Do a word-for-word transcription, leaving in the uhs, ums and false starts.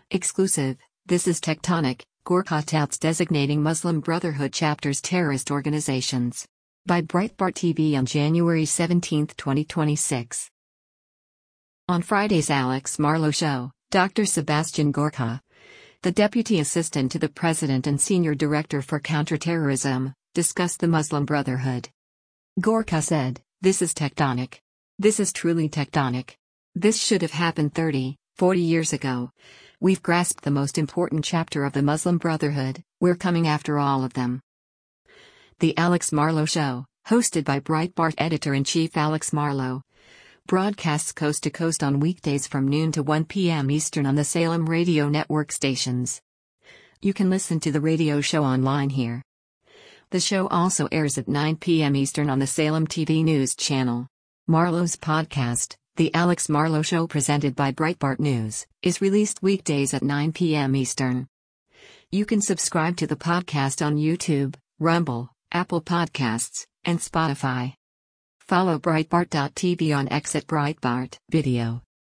Exclusive, this is Tectonic, Gorkha touts designating Muslim Brotherhood chapters terrorist organizations. By Breitbart T V on January seventeenth, twenty twenty-six. On Friday's Alex Marlow Show, Doctor Sebastian Gorka, the Deputy Assistant to the President and Senior Director for Counterterrorism, discussed the Muslim Brotherhood. Gorka said, "This is tectonic. This is truly tectonic. This should have happened thirty, forty years ago. We've grasped the most important chapter of the Muslim Brotherhood, we're coming after all of them." The Alex Marlow Show, hosted by Breitbart Editor-in-Chief Alex Marlow, broadcasts coast to coast on weekdays from noon to one p m Eastern on the Salem radio network stations. You can listen to the radio show online here. The show also airs at nine p m Eastern on the Salem T V News channel. Marlow's podcast, The Alex Marlow Show presented by Breitbart News, is released weekdays at nine p m Eastern. You can subscribe to the podcast on YouTube, Rumble, Apple Podcasts, and Spotify. Follow Breitbart dot T V on X at Breitbart Video.